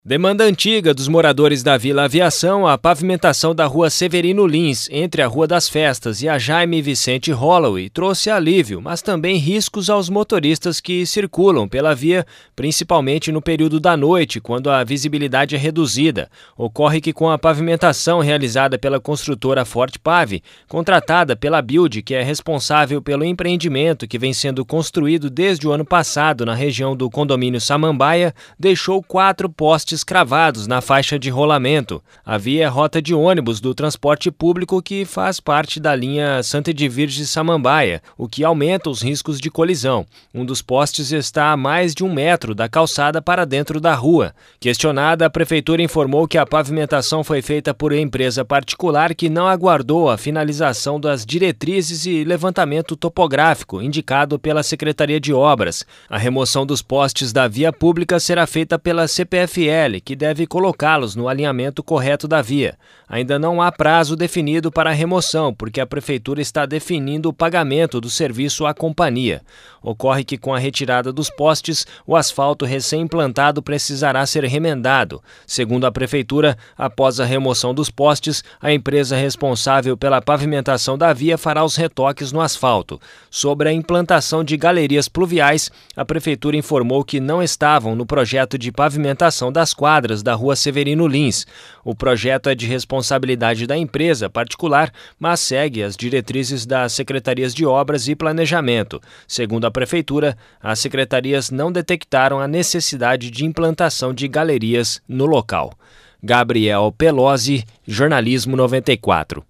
Demanda antiga dos moradores da Vila Aviação, a pavimentação da rua Severino Lins, entre a Rua das Festas e a Jaime Vicente Holloway, trouxe alívio, mas também riscos aos motoristas que circulam pela via, principalmente no período da noite, quando a visibilidade é reduzida. Ocorre que com a pavimentação realizada pela construtora Forte Pave, contratada pela Build, que é responsável pelo empreendimento que vem sendo construído desde o ano passado na região do condomínio Samambaia, deixou 4 postes cravados na faixa de rolamento. A via é rota de ônibus do transporte público que faz parte da linha Santa Edvige Samambaia, o que aumenta os riscos de colisão. Um dos postes está a mais de 1 metro da calçada para dentro da rua. Questionada, a prefeitura informou que a pavimentação foi feita por empresa particular que não aguardou a finalização das diretrizes e levantamento topográfico indicado pela Secretaria de Obras. A remoção dos postes da via pública será feita pela CPFL, que deve colocá-los no alinhamento correto da via. Ainda não há prazo definido para a remoção, porque a prefeitura está definindo o pagamento do serviço à companhia. Ocorre que com a retirada dos postes, o asfalto recém-implantado precisará ser remendado. Segundo a prefeitura, após a remoção dos postes, a empresa responsável pela pavimentação da via fará os retoques no asfalto. Sobre a implantação de galerias pluviais, a prefeitura informou que não estavam no projeto de pavimentação das quadras da Rua Severino Lins. O projeto é de responsabilidade da empresa particular, mas segue as diretrizes das Secretarias de Obras e Planejamento. Segundo a prefeitura, as secretarias não detectaram a necessidade de implantação de galerias no local. Gabriel Pelosi, Jornalismo 94.